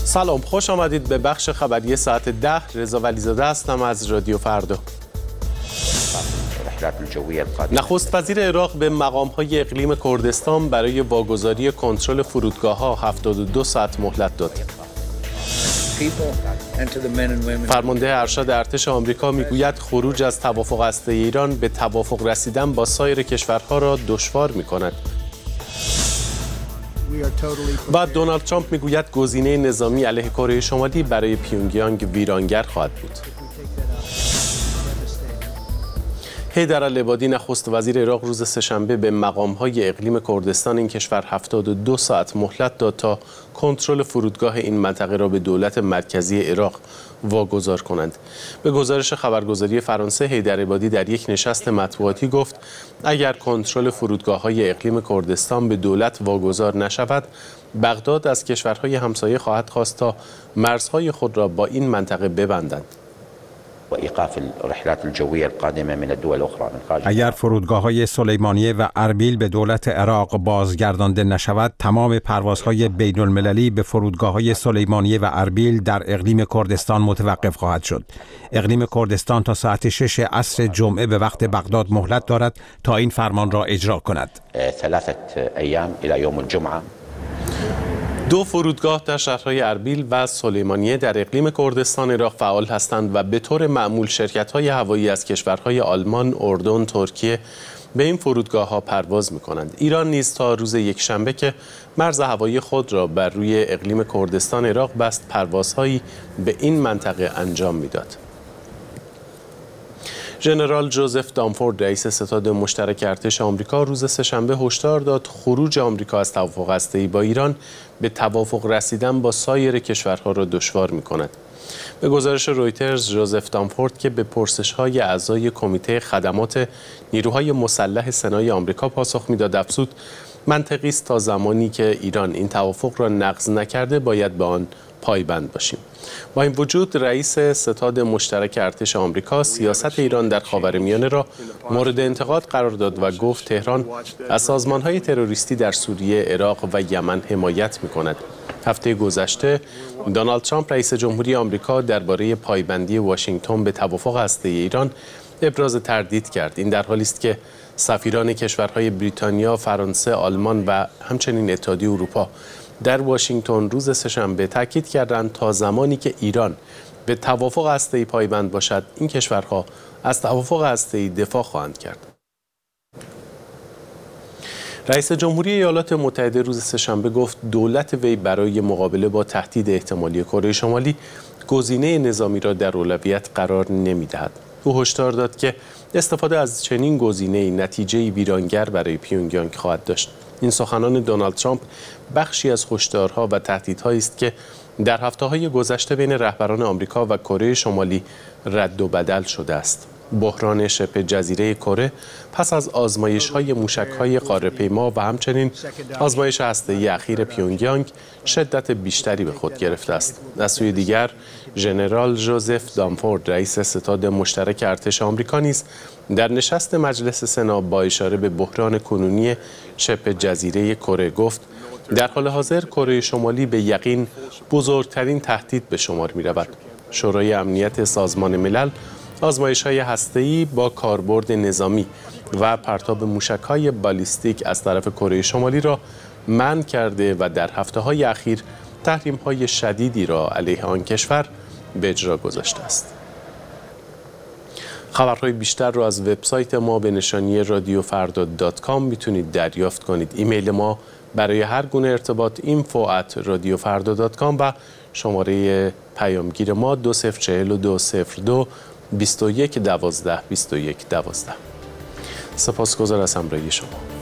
سلام، خوش آمدید به بخش خبری ساعت 10. رضا ولیزاده هستم از رادیو فردا. نخست وزیر عراق به مقام‌های اقلیم کردستان برای واگذاری کنترل فرودگاه‌ها 72 ساعت مهلت داد. فرمانده ارشد ارتش آمریکا میگوید خروج از توافق هسته‌ای ایران به توافق رسیدن با سایر کشورها را دشوار می‌کند. و دونالد ترامپ میگوید گزینه نظامی علیه کره شمالی برای پیونگیانگ ویرانگر خواهد بود. حیدر العبادی نخست وزیر عراق روز سه‌شنبه به مقام‌های اقلیم کردستان این کشور 72 ساعت مهلت داد تا کنترل فرودگاه این منطقه را به دولت مرکزی عراق واگذار کنند. به گزارش خبرگزاری فرانسه، حیدر العبادی در یک نشست مطبوعاتی گفت اگر کنترل فرودگاه‌های اقلیم کردستان به دولت واگذار نشود، بغداد از کشورهای همسایه خواهد خواست تا مرزهای خود را با این منطقه ببندند. اگر فرودگاه‌های سلیمانیه و اربیل به دولت عراق بازگردانده نشود، تمام پروازهای بین‌المللی به فرودگاه‌های سلیمانیه و اربیل در اقلیم کردستان متوقف خواهد شد. اقلیم کردستان تا ساعت 6 عصر جمعه به وقت بغداد مهلت دارد تا این فرمان را اجرا کند. 3 ایام الی یوم الجمعه. 2 فرودگاه در شهرهای اربیل و سلیمانیه در اقلیم کردستان عراق فعال هستند و به طور معمول شرکت‌های هوایی از کشورهای آلمان، اردن، ترکیه به این فرودگاه‌ها پرواز می‌کنند. ایران نیز تا روز یکشنبه که مرز هوایی خود را بر روی اقلیم کردستان عراق بست، پروازهایی به این منطقه انجام می‌داد. ژنرال جوزف دامفورد، رئیس ستاد مشترک ارتش آمریکا، روز سه‌شنبه هشدار داد خروج آمریکا از توافق هسته‌ای با ایران به توافق رسیدن با سایر کشورها را دشوار می‌کند. به گزارش رویترز، جوزف دامفورد که به پرسش‌های اعضای کمیته خدمات نیروهای مسلح سنای آمریکا پاسخ می‌داد، افزود منطقی است تا زمانی که ایران این توافق را نقض نکرده باید به آن پایبند باشیم. با این وجود، رئیس ستاد مشترک ارتش آمریکا سیاست ایران در خاورمیانه را مورد انتقاد قرار داد و گفت تهران از سازمان‌های تروریستی در سوریه، عراق و یمن حمایت می‌کند. هفته گذشته دونالد ترامپ رئیس جمهوری آمریکا درباره پایبندی واشنگتن به توافق هسته‌ای ایران ابراز تردید کرد. این در حالی است که سفیران کشورهای بریتانیا، فرانسه، آلمان و همچنین اتحادیه اروپا در واشنگتن روز سه‌شنبه تاکید کردند تا زمانی که ایران به توافق هسته‌ای پایبند باشد، این کشورها از توافق هسته‌ای دفاع خواهند کرد. رئیس جمهوری ایالات متحده روز سه‌شنبه گفت دولت وی برای مقابله با تهدید احتمالی کره شمالی گزینه نظامی را در اولویت قرار نمی‌دهد. او هشدار داد که استفاده از چنین گزینه‌ای نتیجه‌ای ویرانگر برای پیونگیانگ خواهد داشت. این سخنان دونالد ترامپ بخشی از هشدارها و تهدیدهایی است که در هفته‌های گذشته بین رهبران آمریکا و کره شمالی رد و بدل شده است. بحران شبه جزیره کره پس از آزمایش‌های موشک‌های قاره‌پیما و همچنین آزمایش هسته‌ای اخیر پیونگیانگ شدت بیشتری به خود گرفته است. از سوی دیگر، ژنرال جوزف دامفورد، رئیس ستاد مشترک ارتش آمریکا نیز در نشست مجلس سنا با اشاره به بحران کنونی شبه جزیره کره گفت در حال حاضر کره شمالی به یقین بزرگترین تهدید به شمار می‌رود. شورای امنیت سازمان ملل آزمایش‌های هسته‌ای با کاربرد نظامی و پرتاب موشک‌های بالیستیک از طرف کره شمالی را منع کرده و در هفته‌های اخیر تحریم‌های شدیدی را علیه آن کشور به اجرا گذاشته است. خبرهای بیشتر را از وبسایت ما به نشانی radiofardot.com میتونید دریافت کنید. ایمیل ما برای هر گونه ارتباط info@radiofardot.com و شماره پیامگیر ما 204202 21 12 21 12. سپاسگزار از همراهی شما.